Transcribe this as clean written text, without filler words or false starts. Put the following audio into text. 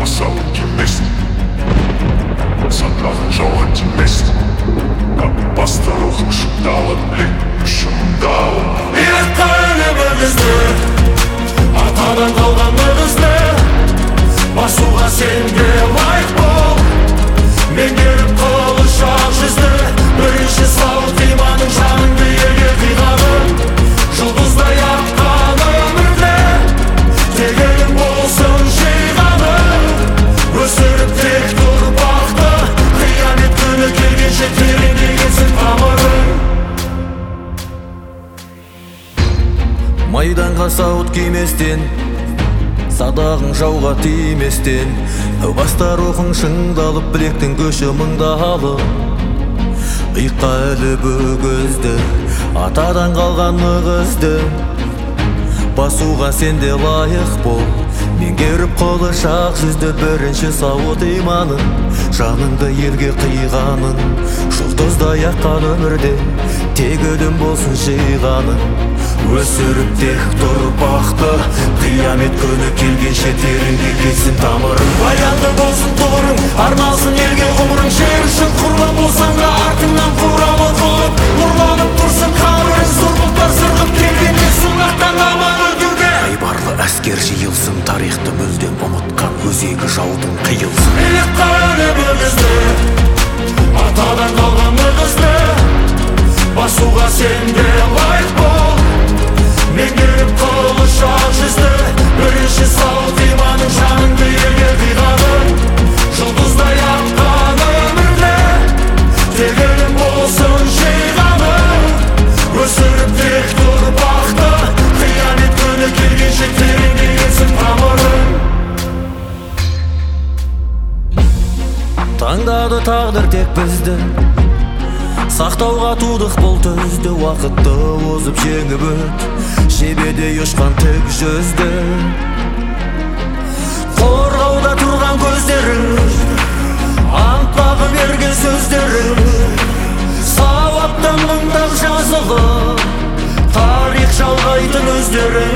Wasser gemessen, Sandlachen жауға тимесін. Баста рухың шыңдалып, шыңдалып. Ұятқа өлімімізді, атадан қалғанымызды басуға сенде лайық бол. Меңгеріп қылыш ақ жүзді, бірінші сауыт иманың жаныңды елге қиғанын. Жұлдыздай аққан өмірде тегелің болсын жиғаның. Өсіріп тек тұрпақты, қиямет күні келгенше тереңдегенсің тамырың. Майданға сауыт киместен, садағың жауға тиместен, баста рухың шыңдалып, білектің көші мыңдалып. Иыққа іліп өгізді, атадан қалған өгізді басуға сенде лайық бол. Меңгеріп қылыш ақ жүзді, бірінші сауыт иманың жаныңды елге қиғаның. Жұлдыздай аққан өмірде тек өлім болсын жиғаның. Өсіріп тек тұрпақты, қиямет күні келгенше тереңге кетсін тамырың. Баянды болсын тұғырың, арналсын елге ғұмырың. Жер үшін құрбан болсаң да артыңнан құралы қылып нұрланып тұрсын қабірің. Зор бұлттар сырғып келгенде сынақтан аман өтуге Айбарлы әскер жиылсын, тарихты мүлдем ұмытқан өзегі жаудың қиылсын. Ұятқа өлімімізді, атадан қалған өгізді басуға сенде лайық бол. Меңгеріп қылыш ақ жүзді, бірінші сауыт иманың жаныңды елге қиғаның. Жұлдыздай аққан өмірде тегелің болсын жиғаның. Өсіріп тек тұрпақты, қиямет күні келгенше тереңдегенсің тамырың. Таңдады тағдыр тек бізді, сақтауға тудық бұл төзді. Уақытты озып жеңіп өт, жебедей ұшқан тік жүзді. Қорғауда тұрған көздерің, ант берген сөздерің, сауаптан мыңдап жазылып, тарих жалғайтын өздерің.